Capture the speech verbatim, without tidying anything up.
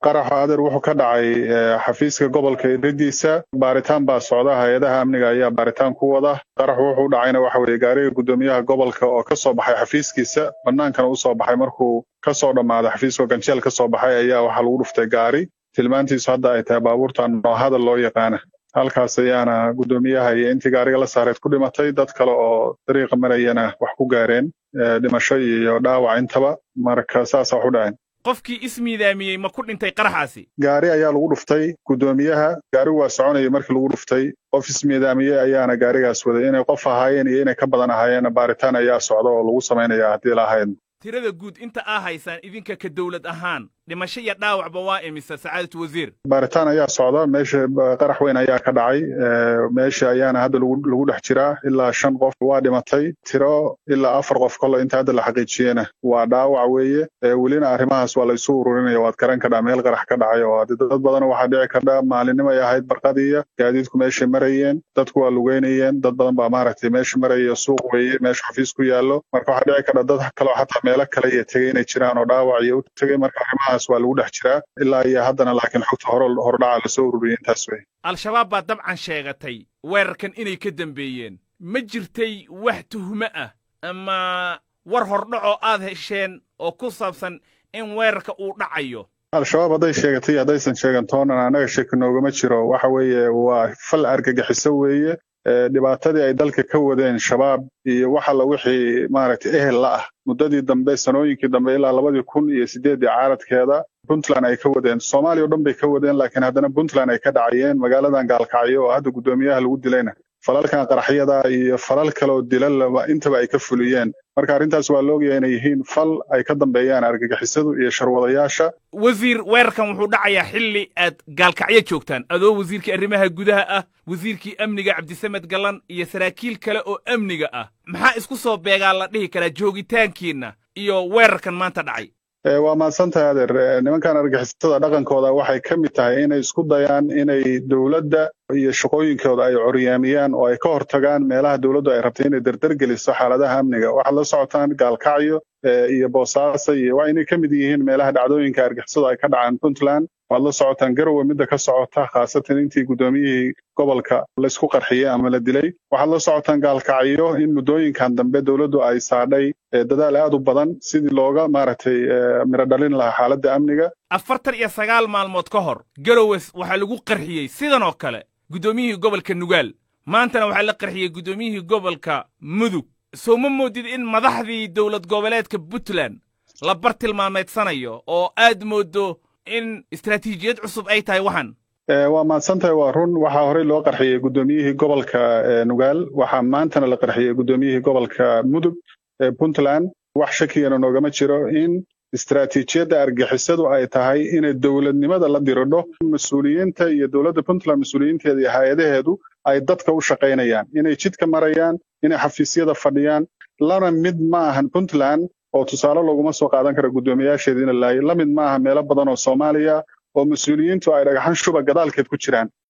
qaraxa adeer wuxuu ka dhacay xafiiska gobolka Irdiisa baaritaan baa socda hay'adaha amniga ayaa baaritaan ku wada qaraxu wuxuu dhacayna waxa weeye gaariga gudoomiyaha gobolka oo ka soo baxay xafiiskiisa banaankana u soo baxay markuu ka soo dhamaaday xafiiska ganjeel ka soo baxay ayaa waxa lagu dhuftay gaari tilmaantiisu hadda ay tahay baabuurta noohada loo yaqaan halkaas ayaana gudoomiyaha iyo intii gaariga la saareed ku dhimatay dad kale oo dariiqa marayana wax ku gaareen dhimasho iyo dhaawac intaba marka saas wax u dhacay qofkii ismiidaamiyay ma ku dhintay qaraxaasi gaari ayaa lagu dhuftay gudoomiyaha gaari waa soconayay markii lagu dhuftay qof ismiidaamiyay ayaana gaarigaas waday inay qof ahaayeen iyo inay ka badan ahaayeen baaritaan ayaa socda oo lagu sameynaya hadii la ahayd tirada guud inta aa haysaan idinka ka dawlad ahaan dhimasho iyo dhaawacba waa imisa sacaadatu wasiir baaritaan ayaa socda meesha qarax weyn ayaa ka dhacay meesha ayaana hadda lagu lagu dhex jiraa ilaa shan qof waa dhimatay tiro ilaa afar qof kale inta hadda la xaqiijiyena waa dhaawac weeye welina arrimahaas waa la isu ururinaya waad garan kadhaa meel qarax ka dhacay oo dad badan waxaa dhici karta maalinimo ay ahayd barqadiya gaadiidku meesha marayeen dadku waa lugeynayeen dad badan baa maaragtay meesha maraya suuq weeye meesha xafiis ku yaallo marka waxaa dhici karta dad kale xataa meelo kale ay tagay inay jiraan oo dhaawac iyo u tagay marka arrimahaas waa lagu dhex jiraa ilaa iyo haddana laakiin xogta hore hordhaca la soo ururiyay intaas wey al-shabaab baa dabcan sheegatay weerarkan inay ka dambeeyeen ma jirtay wax tuhumo ah ama war hordhaco aad hesheen oo ku saabsan in weerarka uu dhacayo al-shabaab hadday sheegatay haddaysan sheegan toonan annaga shaki noogama jiro waxa weeye waa fal argagixiso weeye dhibaatadii ay dalka ka wadeen shabaab iyo waxa la wixii maaragtay ehel la ah muddadii dambe sanooyinkii dambe ilaa labadii kun iyo sideedii caaradkeeda puntland ay ka wadeen soomaaliya oo dhan bay ka wadeen laakiin haddana puntland ay ka dhacayeen magaaladan gaalkacyo oo hadda gudoomiyaha lagu dilayna falalkan qaraxyada iyo falal kale oo dilal intaba ay ka fuliyeen marka arrintaas waa la ogyahay inay yihiin fal ay ka dambeeyaan argagixisadu iyo sharwadayaasha wasiir weerarkan wuxuu dhacayaa xilli aad gaalkacyo joogtaan adoo wasiirkii arrimaha gudaha ah wasiirkii amniga cabdisamed gallan iyo saraakiil kale oo amniga ah maxaa isku soo beegaa la dhihi karaa joogitaankiinna iyo weerarkan maanta dhacay waa mahadsantahay adeer nimankan argagixisada dhaqankooda waxay ka mid tahay inay isku dayaan inay dowladda iyo shaqooyinkooda ay coryaamiyaan oo ay ka hortagaan meelaha dowladdu ay rabtay inay dardargeliso xaaladaha amniga waxaad la socotaan gaalkacyo iyo boosaaso iyo waa inay ka mid yihiin meelaha dhacdooyinka argagixisadu ay ka dhacaan puntland waad la socotaan garowe midda ka socota khaasatan intii gudoomiyihii gobolka laysku qarxiyey ama la dilay waxaad la socotaan gaalkacyo in muddooyinkan dambe dowladdu ay saadhay dadaal aad u badan sidii looga maaragtay miro dhalin lahaa xaaladda amniga afartan iyo sagaal maalmood ka hor garowes waxaa lagu qarxiyey sidan oo kale gudoomiyihii gobolka nugaal maantana waxaa la qarxiyey gudoomiyihii gobolka mudug soo ma moodid in madaxdii dowlad goboleedka puntland la bartilmaameedsanayo oo aad moodo in istaraatiijiyad cusub ay tahay waxan waa mahadsantahay waa run waxaa horey loo qarxiyey gudoomiyihii gobolka nugaal waxaa maantana la qarxiyey gudoomiyihii gobolka mudug ee puntland wax shakigana noogama jiro in istaraatiijiyadda argixisadu ay tahay inay dowladnimada la diridho mas-uuliyiinta iyo dowladda puntland mas-uuliyiinteeda iyo hay-adaheedu ay dadka u shaqaynayaan inay jidka marayaan inay xafiisyada fadhiyaan lana mid ma ahan puntland oo tusaale looguma soo qaadan kara guddoomiyaasheeda in la laayay la mid ma aha meelo badan oo Soomaaliya oo mas'uuliyiintu ay dhagaxan shuba gadaalkeed ku jiraan